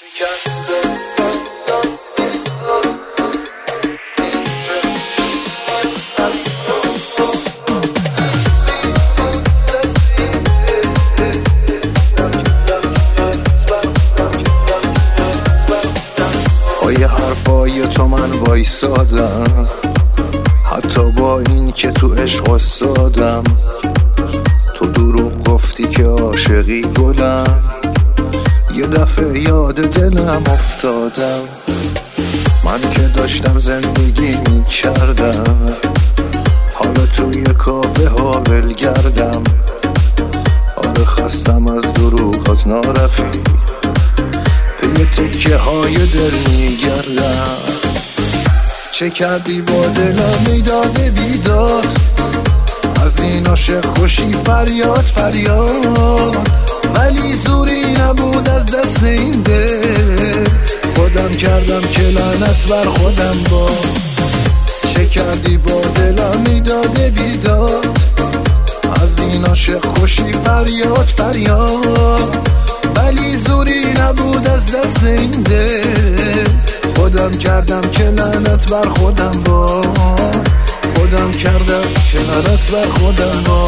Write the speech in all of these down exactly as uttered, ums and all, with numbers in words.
با یه حرفای تو من وایسادم، حتی با این که تو عشق استادم. تو دروغ گفتی که عاشقی گلم، یه دفعه یاد دلم افتادم. من که داشتم زندگی می کردم، حالا توی کافه ها ولگردم. آره خستم از دروغات نارفی، به تکه های دل می گردم. چه کردی با دلم میداده بیداد، از این عاشق خوشی فریاد فریاد. ولی زوری نبود از دست این دل، خودم کردم که لعنت بر خودم با. چه کردی با دلم میداده بیداد، از این عاشق خوشی فریاد فریاد. ولی زوری نبود از دست این دل، خودم کردم که لعنت بر خودم با. خودم کردم که لعنت بر خودم با.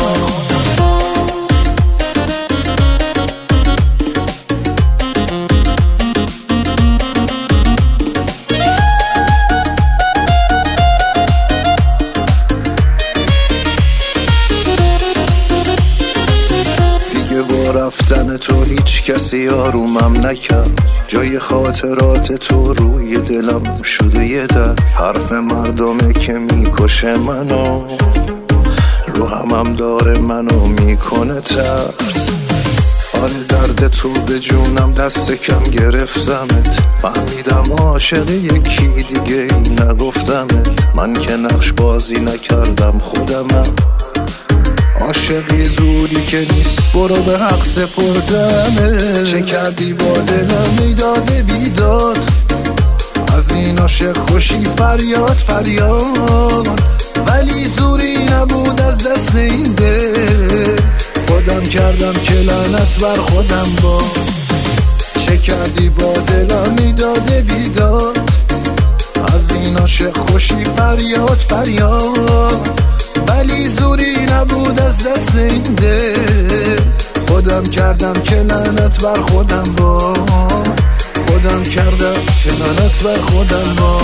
رفتن تو هیچ کسی آرومم نکرد، جای خاطرات تو روی دلم شده یه در. حرف مردمه که میکشه منو، رو همم داره منو میکنه ترد. آره درد تو به جونم دست کم گرفتمت، فهمیدم عاشق یکی دیگه ای نگفتمت. من که نقش بازی نکردم خودمم، عاشقی زوری که نیست برو به حق سپردمه. چه کردی با دلم میداده بیداد، از این عاشق خوشی فریاد فریاد. ولی زوری نبود از دست این دل، خودم کردم که لعنت بر خودم با. چه کردی با دلم میداده بیداد، از این عاشق خوشی فریاد فریاد. ولی زوری نبود از دست این دل، خودم کردم که لعنت بر خودم با. خودم کردم که لعنت بر خودم با.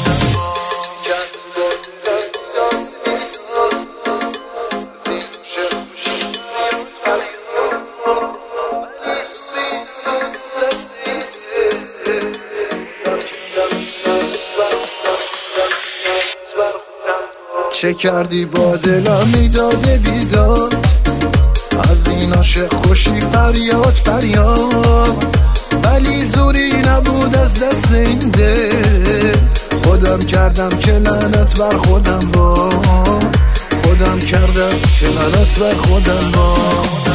چه کردی با دلم میداده بیداد، از این عاشق خوشی فریاد فریاد. ولی زوری نبود از دست این دل، خودم کردم که لعنت بر خودم با. خودم کردم که لعنت بر خودم با.